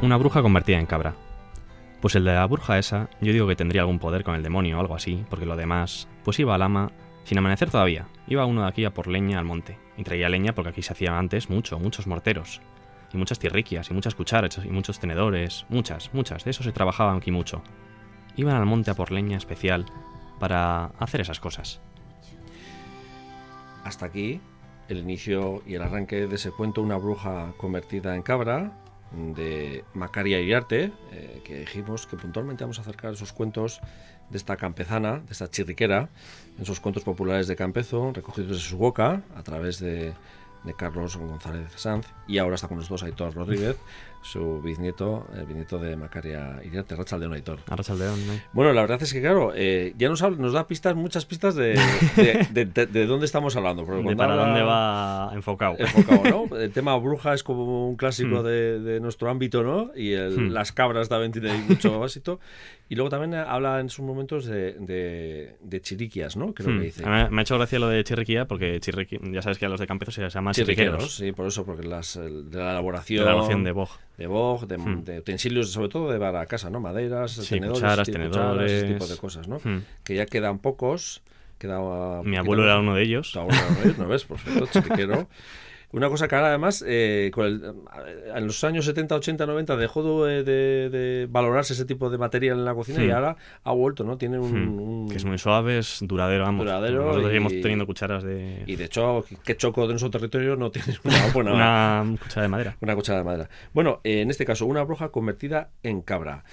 Una bruja convertida en cabra. Pues el de la bruja esa, yo digo que tendría algún poder con el demonio o algo así, porque lo demás, pues iba al ama, sin amanecer todavía, iba uno de aquí a por leña al monte, y traía leña porque aquí se hacía antes muchos morteros, y muchas tirriquias, y muchas cucharas, y muchos tenedores, muchas, de eso se trabajaba aquí mucho. Iban al monte a por leña especial para hacer esas cosas. Hasta aquí el inicio y el arranque de ese cuento, Una bruja convertida en cabra, de Macaria Iriarte, que dijimos que puntualmente vamos a acercar esos cuentos de esta campezana, de esta chirriquera, esos cuentos populares de Campezo, recogidos de su boca a través de Carlos González Sanz, y ahora está con nosotros Aitor Rodríguez, su bisnieto, el bisnieto de Macaria Iriarte. Arratsaldeon, Aitor. Arratsaldeon, ¿no? Bueno, la verdad es que claro, ya nos da pistas, muchas pistas de dónde estamos hablando. De para dónde va enfocado. ¿No? El tema bruja es como un clásico de nuestro ámbito, ¿no? Y las cabras también tienen mucho básito. Y luego también habla en sus momentos de chiriquias, ¿no? Creo que dice. Me ha hecho gracia lo de chirriquía, porque ya sabes que a los de Campezo se llaman chirriqueros. Sí, por eso, porque de la elaboración... De la noción de boj. De utensilios, sobre todo de para casa, ¿no? Maderas, sí, tenedores, tenedores, ese tipo de cosas, ¿no? Que ya quedan pocos. Mi abuelo era uno de ellos. Tu abuelo era uno de ellos, ¿no ves? Perfecto, chiriquero. Una cosa que ahora además, en los años 70, 80, 90 dejó de valorarse ese tipo de material en la cocina y ahora ha vuelto, ¿no? Tiene que es muy suave, es duradero, vamos. Nosotros seguimos teniendo cucharas de... Y de hecho, que choco de nuestro territorio no tienes una buena... una cuchara de madera. Una cuchara de madera. Bueno, en este caso, una bruja convertida en cabra.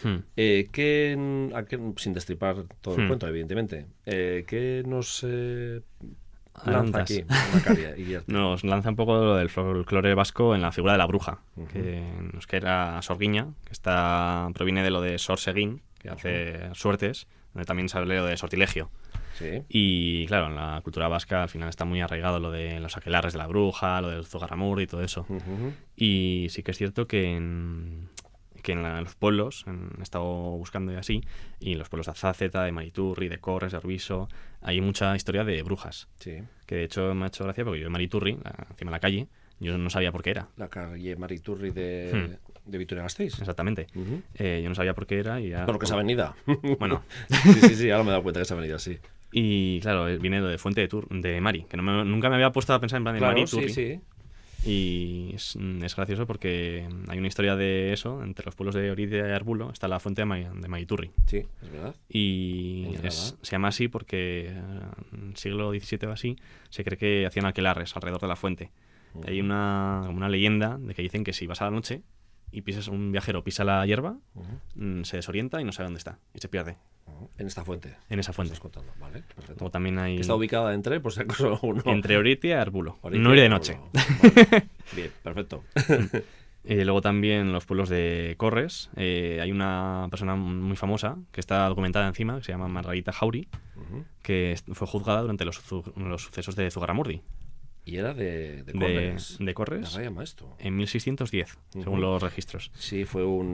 Sin destripar todo el cuento, evidentemente. ¿Qué nos... lanza aquí Macaria Iriarte? Nos lanza un poco lo del folclore vasco en la figura de la bruja, que era Sorguiña, que proviene de lo de Sorseguín, que hace suertes, donde también se habla de sortilegio. Sí. Y claro, en la cultura vasca al final está muy arraigado lo de los aquelarres de la bruja, lo del Zugarramurdi y todo eso. Y sí que es cierto que en los pueblos, he estado buscando y así, y en los pueblos de Azáceta, de Mariturri, de Corres, de Orbiso, hay mucha historia de brujas. Sí. Que de hecho me ha hecho gracia porque yo en Mariturri, encima de la calle, yo no sabía por qué era. La calle Mariturri de Vitoria-Gasteiz. Exactamente. Yo no sabía por qué era. Y ya, por lo que es avenida. Bueno. Sí, ahora me he dado cuenta que es avenida, sí. Y claro, viene de Fuente de Mari, que nunca me había puesto a pensar en plan de Mariturri. Sí. Y es gracioso porque hay una historia de eso, entre los pueblos de Oridia y Arbulo está la fuente de Mariturri. Sí, es verdad. Y se llama así porque en el siglo XVII o así se cree que hacían aquelarres alrededor de la fuente. Hay una leyenda de que dicen que si vas a la noche y un viajero pisa la hierba, se desorienta y no sabe dónde está y se pierde. En esta fuente. En esa fuente. Estás contando. Vale, perfecto. O también hay... Está ubicada por si acaso uno. Entre Oritia y Arbulo. No ir de noche. Vale. Bien, perfecto. Luego también en los pueblos de Corres hay una persona muy famosa que está documentada encima, que se llama Margarita Jauri, que fue juzgada durante los sucesos de Zugarramurdi. Y era de Corres. De Corres. Raya Maestro. En 1610, según los registros. Sí, fue un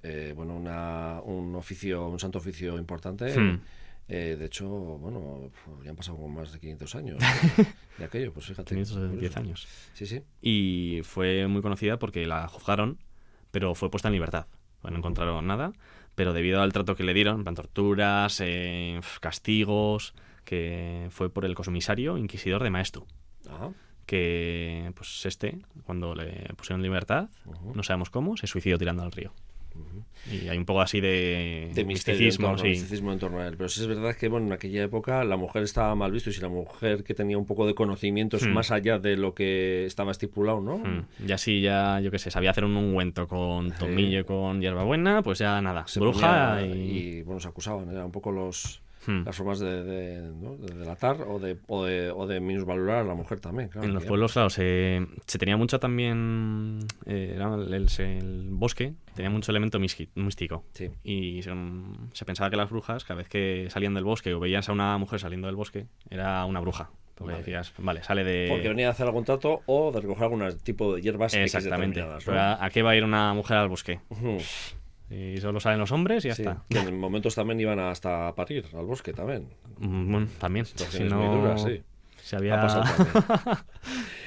oficio, un santo oficio importante. De hecho, bueno, ya han pasado como más de 500 años de aquello, pues fíjate. 510 años. Sí. Y fue muy conocida porque la juzgaron, pero fue puesta en libertad. No encontraron nada, pero debido al trato que le dieron, torturas, castigos, que fue por el comisario inquisidor de Maestu. Que pues cuando le pusieron libertad, no sabemos cómo, se suicidó tirando al río. Y hay un poco así de misticismo en torno a él. Pero sí es verdad que en aquella época la mujer estaba mal visto, y si la mujer que tenía un poco de conocimientos más allá de lo que estaba estipulado, ¿no? Ya yo qué sé, sabía hacer un ungüento con tomillo y con hierbabuena, pues ya nada, se bruja ponía, y se acusaban, eran un poco las formas de delatar o de minusvalorar a la mujer también. Claro, en los pueblos, claro, se tenía mucho también... el bosque tenía mucho elemento místico. Sí. Y se pensaba que las brujas, cada vez que salían del bosque o veías a una mujer saliendo del bosque, era una bruja. Porque decías, sale de... Porque venía a hacer algún trato o de recoger algún tipo de hierbas. Exactamente. ¿No? Pero ¿a qué va a ir una mujer al bosque? Y solo salen los hombres y ya está. Que en momentos también iban hasta a parir al bosque también. Bueno, también. Situaciones muy duras, sí. Se había... Ha pasado también.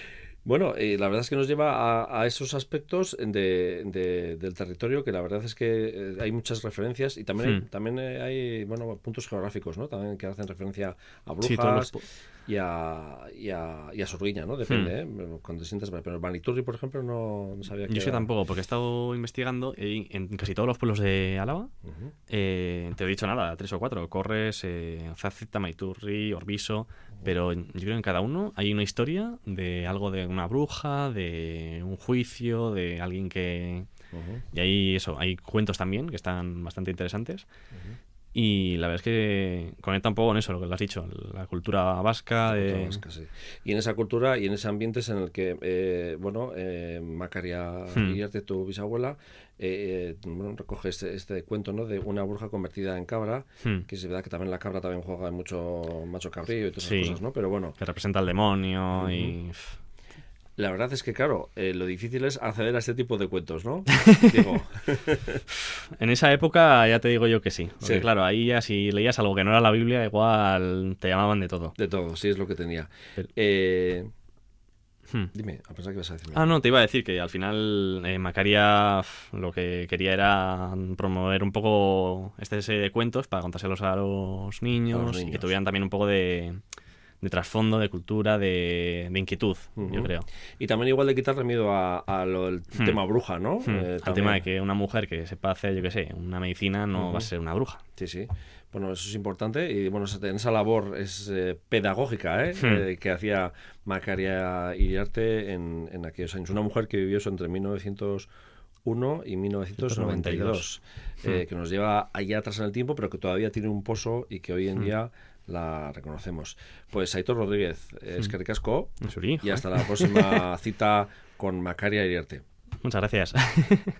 Bueno, la verdad es que nos lleva a esos aspectos del territorio, que la verdad es que hay muchas referencias y también hay bueno, puntos geográficos, ¿no? También que hacen referencia a Sí, todos brujas y a Sorguiña, ¿no? Depende, ¿eh? Cuando te sientas... Pero Baniturri, por ejemplo, no sabía que Yo sé era... tampoco, porque he estado investigando y en casi todos los pueblos de Álava, Ujú. te he dicho nada, 3 o 4, Corres, Zaceta, Maiturri, Orbiso, pero yo creo que en cada uno hay una historia de algo de una bruja, de un juicio, de alguien que... Ujú. Y hay eso, hay cuentos también que están bastante interesantes. Y la verdad es que conecta un poco con eso, lo que le has dicho, la cultura vasca. Cultura vasca, sí. Y en esa cultura y en ese ambiente es en el que, Macaria Iriarte, tu bisabuela, bueno, recoge este cuento, ¿no? De una bruja convertida en cabra, que es verdad que también la cabra también juega mucho macho cabrío y todas esas Sí, cosas, ¿no? Pero bueno, que representa al demonio y... la verdad es que, claro, lo difícil es acceder a este tipo de cuentos, ¿no? Digo, En esa época ya te digo yo que sí. Porque sí, claro, ahí ya si leías algo que no era la Biblia, igual te llamaban de todo. de todo, sí es lo que tenía. Pero- Dime, a pesar que vas a decirme. Ah, no, te iba a decir que al final Macaria lo que quería era promover un poco este serie de cuentos para contárselos a los niños, y que niños. tuvieran también un poco de trasfondo, de cultura, de inquietud, yo Ujú. creo. Y también igual de quitarle miedo a lo del tema bruja, ¿no? Al También. tema de que una mujer que sepa hacer, yo qué sé, una medicina no va a ser una bruja. Sí, sí. Bueno, eso es importante y bueno, en esa labor es pedagógica, que hacía Macaria Iriarte en aquellos años. Una mujer que vivió eso entre 1901 y 1992, que nos lleva allá atrás en el tiempo, pero que todavía tiene un pozo y que hoy en día la reconocemos. Pues Aitor Rodríguez, eskerrik asko, Suri, y joder. hasta la próxima cita con Macaria Iriarte. Muchas gracias.